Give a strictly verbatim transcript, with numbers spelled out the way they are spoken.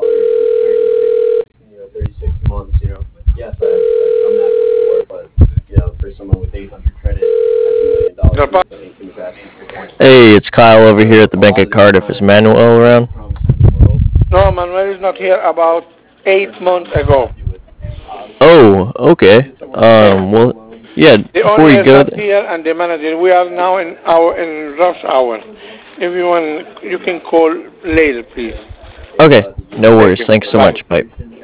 you know, thirty, sixty months, you know, yes, I've, I've done that before, but, you know, for someone with eight hundred credit, that's a million dollars, I think he was asking for point Hey, five. it's Kyle over here So at the a Bank lot of of these Cardiff. Is clients Manuel have all around? the promises in the world, No, Manuel is not here about eight certain months lenders are ago. happy with. Obviously, Oh, okay. it's a work in Okay. Um, progress well, loan. yeah, The before owner you is go not there. here and the manager. We are now in our in rush hour. If you want, you can call later, please. If Okay, uh, did you no have Thank worries. you. any Thanks so Bye. much. Bye. information